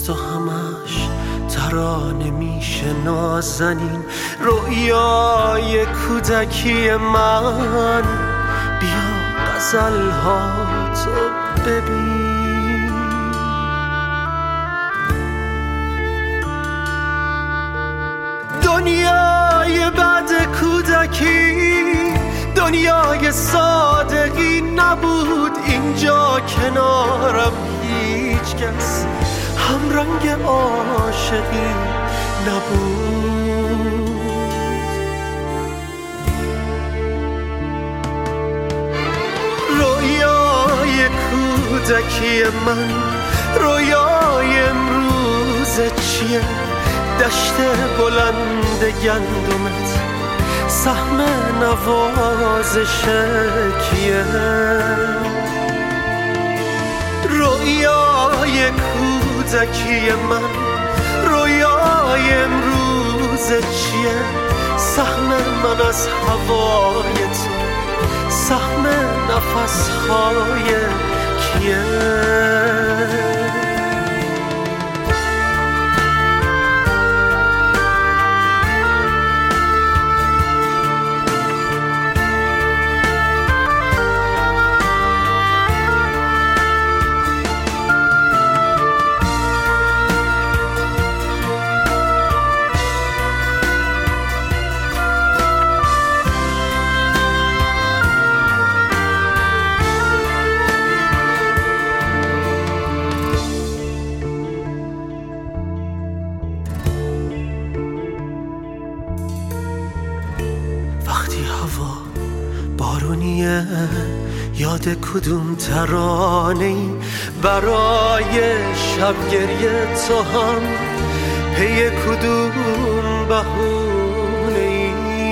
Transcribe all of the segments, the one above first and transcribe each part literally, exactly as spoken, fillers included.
نیست و همش ترانه میشه نازنین رویای کودکی من. بیا غزل ها تو ببین، دنیای بعد کودکی دنیای صادقی نبود. اینجا کنارم هیچ کس هم رنگ عاشقی نبود. رویای کودکی من، رویای امروز چیه؟ دشت بلند گندمت سهم نوازش کیه؟ رویای کودکی من، رویای امروز چیه؟ سهم من از هوای تو، سهم نفسهای کیه؟ وقتی هوا بارونیه یاد کدوم ترانه‌ای برای شب گریه تو هم پی کدوم بهونه‌ای؟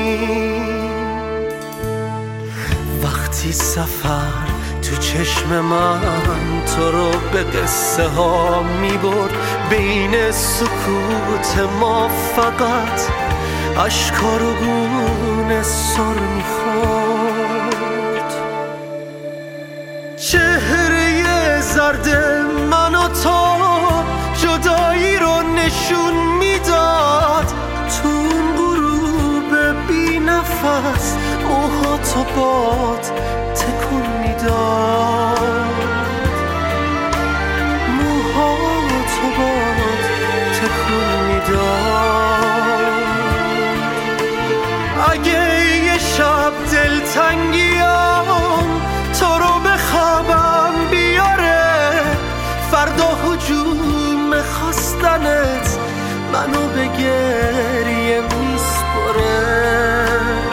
وقتی سفر تو چشم من تو رو به قصه ها میبرد، بین سکوت ما فقط اشکا رو گونه سر میخورد. چهره زرد من و تو جدایی رو نشون میداد. تو اون غروب بی نفس موها تو باد تکون میداد، موها تو باد تکون میداد. اگه یه شب دلتنگیام تو رو به خوابم بیاره، فردا هجوم خواستنت منو به گریه میسپره،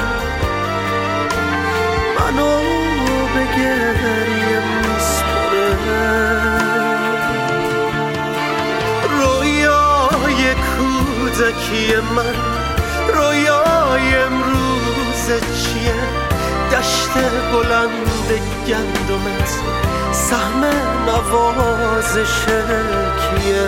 منو به گریه میسپره. رویای کودکی من، رویای امروز چیه؟ دشت بلند گندمت سهم نوازش کیه؟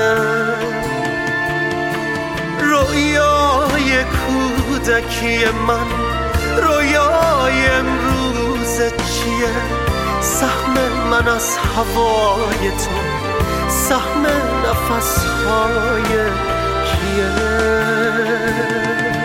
رویای کودکی من، رویای امروز چیه؟ سهم من از هوای تو، سهم نفسهای کیه؟